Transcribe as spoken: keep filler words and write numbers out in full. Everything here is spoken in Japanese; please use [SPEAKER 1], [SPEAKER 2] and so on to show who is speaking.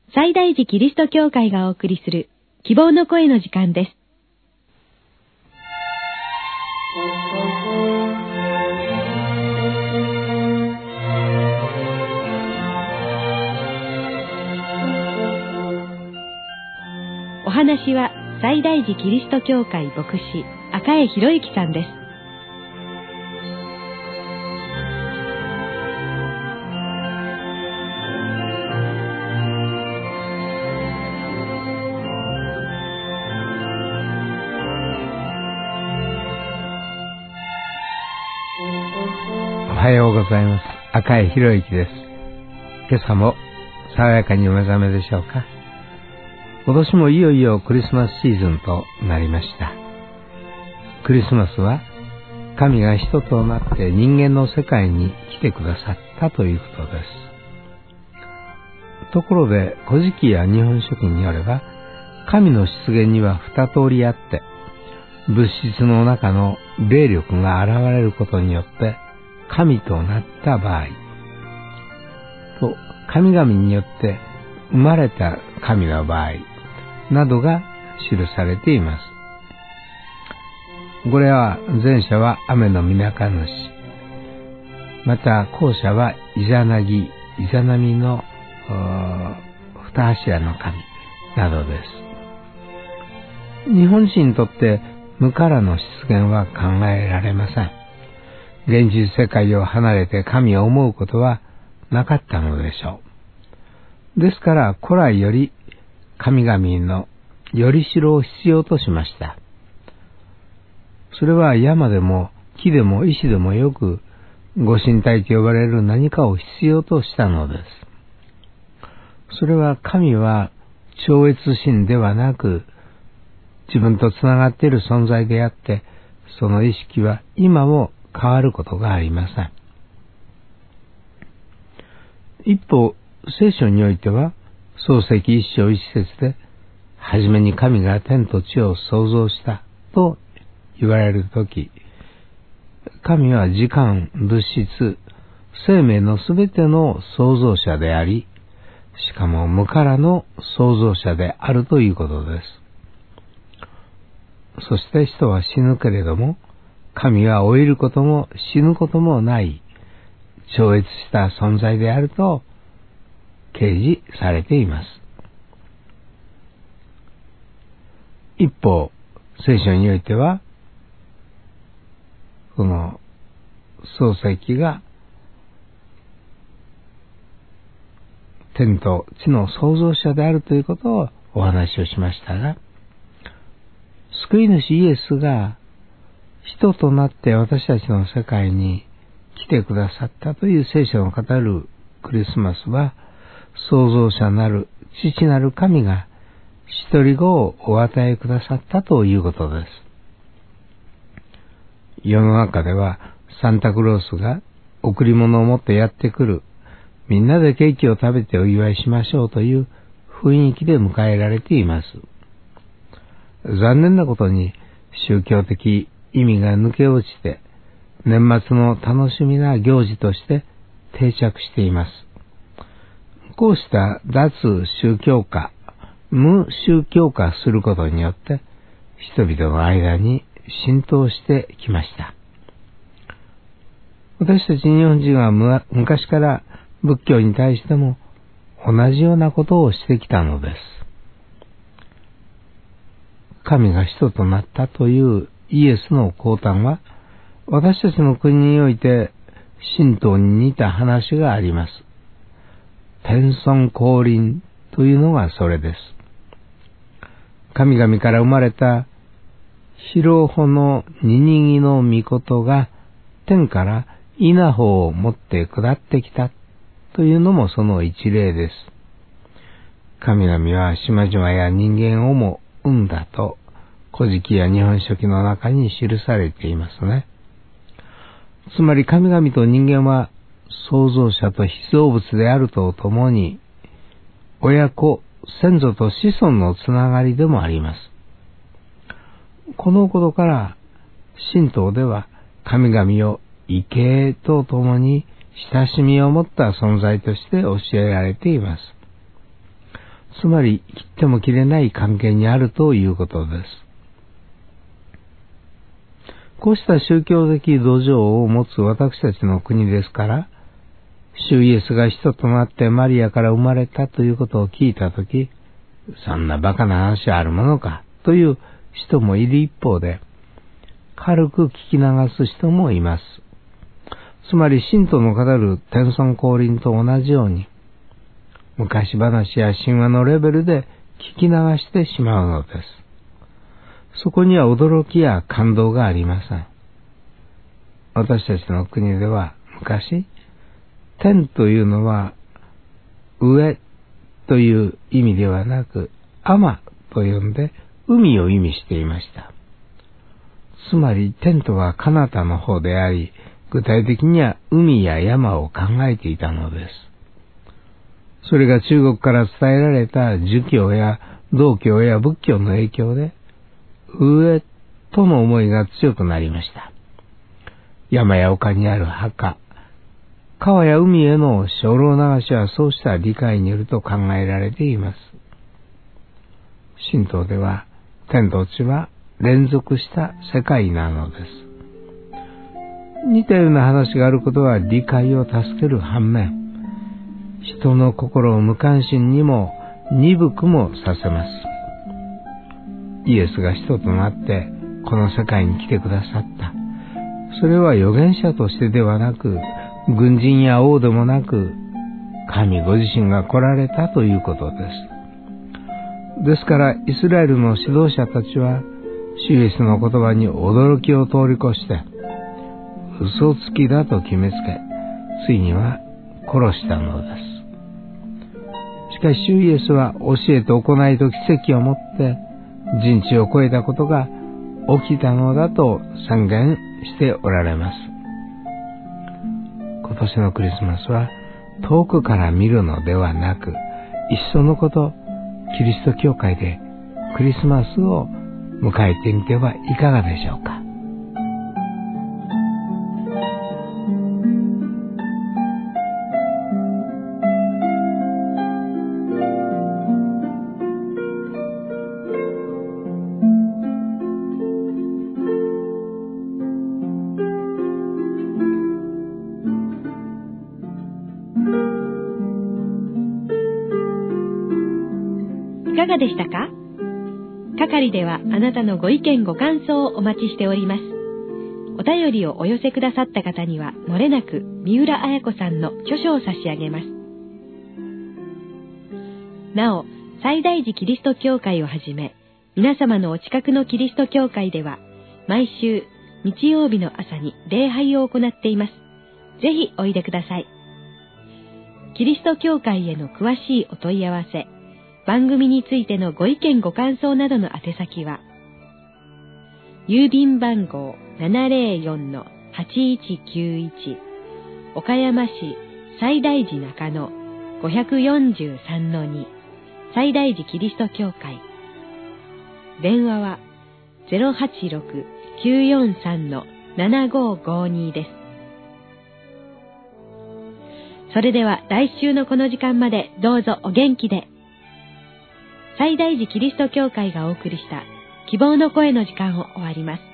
[SPEAKER 1] 西大寺キリスト教会がお送りする希望の声の時間です。お話は西大寺キリスト教会牧師赤江博之さんです。
[SPEAKER 2] おはようございます。赤江博之です。今朝も爽やかにお目覚めでしょうか。今年もいよいよクリスマスシーズンとなりました。クリスマスは神が人となって人間の世界に来てくださったということです。ところで古事記や日本書紀によれば、神の出現には二通りあって、物質の中の霊力が現れることによって神となった場合と、神々によって生まれた神の場合などが記されています。これは前者は雨の水主、また後者はイザナギ、イザナミの二柱の神などです。日本人にとって無からの出現は考えられません。現実世界を離れて神を思うことはなかったのでしょう。ですから古来より神々のよりしろを必要としました。それは山でも木でも石でもよくご神体と呼ばれる何かを必要としたのです。それは神は超越神ではなく自分とつながっている存在であって、その意識は今も変わることがありません。一方、聖書においては創世記一章一節で、はじめに神が天と地を創造したと言われるとき、神は時間、物質、生命のすべての創造者であり、しかも無からの創造者であるということです。そして人は死ぬけれども、神は老いることも死ぬこともない超越した存在であると掲示されています。一方、聖書においては、この創世記が天と地の創造者であるということをお話をしましたが、救い主イエスが人となって私たちの世界に来てくださったという聖書の語るクリスマスは、創造者なる父なる神が一人子をお与えくださったということです。世の中ではサンタクロースが贈り物を持ってやってくる、みんなでケーキを食べてお祝いしましょうという雰囲気で迎えられています。残念なことに宗教的意味が抜け落ちて、年末の楽しみな行事として定着しています。こうした脱宗教化、無宗教化することによって人々の間に浸透してきました。私たち日本人は昔から仏教に対しても同じようなことをしてきたのです。神が人となったというイエスの降誕は、私たちの国において神道に似た話があります。天孫降臨というのがそれです。神々から生まれた広穂のニニギの御事が天から稲穂を持って下ってきたというのもその一例です。神々は島々や人間をも生んだと古事記や日本書紀の中に記されていますね。つまり神々と人間は創造者と被造物であるとともに、親子、先祖と子孫のつながりでもあります。このことから神道では神々を畏敬とともに親しみを持った存在として教えられています。 つまり切っても切れない関係にあるということです。こうした宗教的土壌を持つ私たちの国ですから、主イエスが人となってマリアから生まれたということを聞いたとき、そんなバカな話はあるものかという人もいる一方で、軽く聞き流す人もいます。つまり信徒の語る天孫降臨と同じように、昔話や神話のレベルで聞き流してしまうのです。そこには驚きや感動がありません。私たちの国では昔、天というのは上という意味ではなく、天と呼んで海を意味していました。つまり天とは彼方の方であり、具体的には海や山を考えていたのです。それが中国から伝えられた儒教や道教や仏教の影響で、上との思いが強くなりました。山や丘にある墓、川や海への精霊流しはそうした理解によると考えられています。神道では天と地は連続した世界なのです。似たような話があることは理解を助ける反面、人の心を無関心にも鈍くもさせます。イエスが人となってこの世界に来てくださった。それは預言者としてではなく、軍人や王でもなく、神ご自身が来られたということです。ですからイスラエルの指導者たちは、主イエスの言葉に驚きを通り越して、嘘つきだと決めつけ、ついには殺したのです。しかし主イエスは教えと行いと奇跡をもって人知を超えたことが起きたのだと宣言しておられます。今年のクリスマスは遠くから見るのではなく、いっそのことキリスト教会でクリスマスを迎えてみてはいかがでしょうか。
[SPEAKER 1] いかがでしたか？係ではあなたのご意見ご感想をお待ちしております。お便りをお寄せくださった方にはもれなく三浦綾子さんの著書を差し上げます。なお、西大寺キリスト教会をはじめ、皆様のお近くのキリスト教会では毎週日曜日の朝に礼拝を行っています。ぜひおいでください。キリスト教会への詳しいお問い合わせ、番組についてのご意見ご感想などの宛先は、郵便番号 ななぜろよんのはちいちきゅういち 岡山市西大寺中野 ごよんさんのに 西大寺キリスト教会。電話は ゼロはちろく きゅうよんさんのななごごに です。それでは来週のこの時間までどうぞお元気で。西大寺キリスト教会がお送りした希望の声の時間を終わります。